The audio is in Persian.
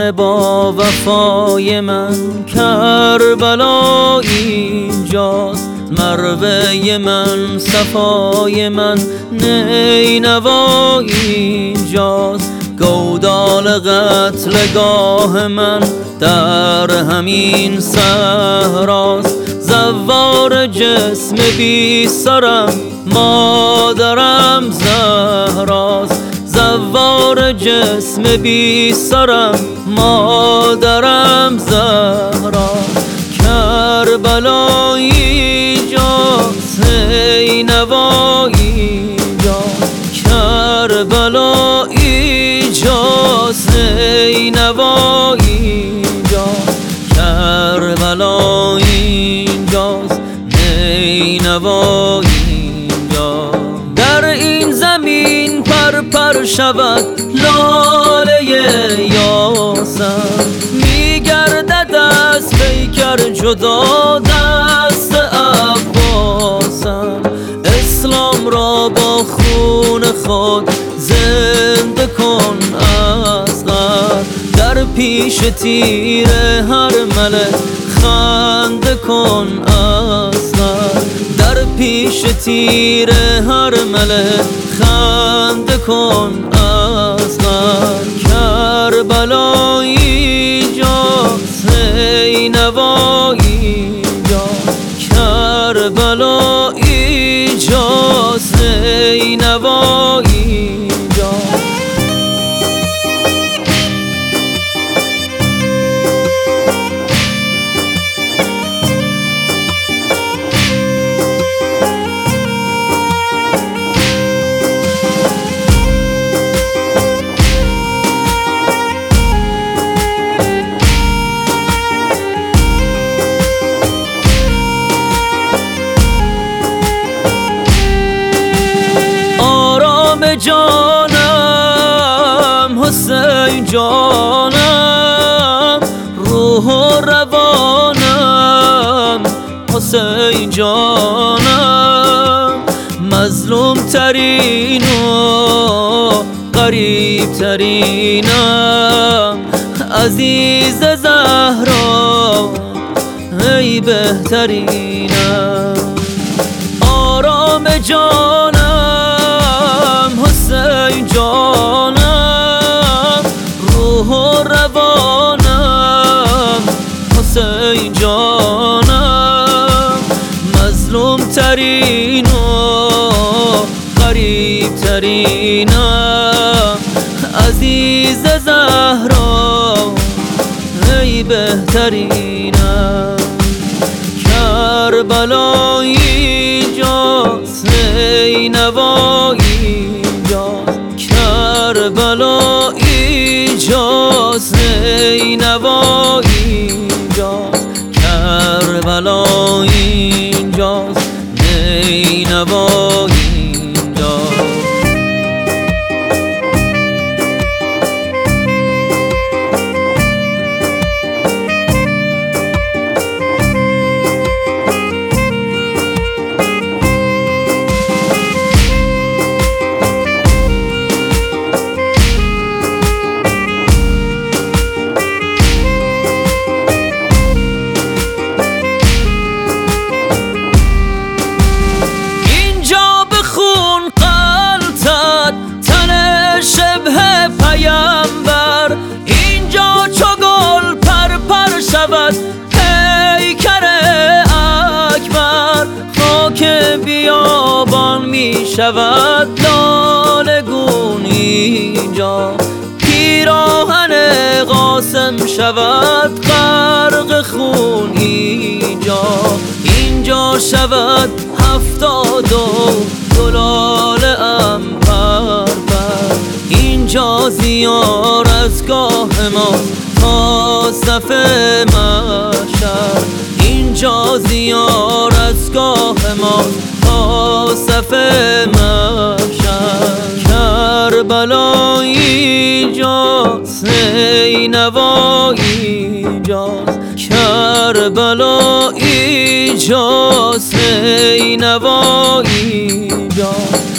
جان با وفای من، کربلا اینجاست. مروه من، صفای من، نینوا اینجاست. گودال قتلگاه من در همین صحراست. زوار جسم بی سرم، مادرم زهراست. زوار جسم بی سرم، مادرم زهراست. کربلا اینجاست، نینوا اینجاست. کربلا اینجاست، نینوا اینجاست. کربلا اینجاست، نینوا اینجاست. در این زمین پر شود لاله یاسم، میگردد از پیکر جدا دست عباسم. اسلام را با خون خود زنده کن اصغر، در پیش تیر هر ملک خنده کن اصغر. در پیش تیر هر ملک خنده کن اصغر. کربلا اینجاست، نینوا اینجاست. کربلا اینجاست، نینوا اینجاست. جانم حسین جانم، روح و روانم حسین جانم. مظلوم ترین و غریب ترینم، عزیز زهرا ای بهترینم. آرام جانم حسین جانم، روح و روانم حسین جانم. مظلوم ترین و غریب ترینم، عزیز زهرا ای بهترینم. کربلا اینجاست، نینوا اینجاست. کربلا اینجاست، نینوا اینجاست. کربلا اینجاست، نینوا اینجاست. اینجا چو گل پر شود پیکر اکبر. خاک بیابان می شود لاله گون اینجا. پیراهن قاسم شود غرق خون اینجا. اینجا شود 72 گلال عنبر. اینجا زیارتگاه ما تا صف محشر. اینجا زیارتگاه ما تا صف محشر. کربلا اینجاست، نینوا اینجاست. کربلا اینجاست، نینوا اینجاست.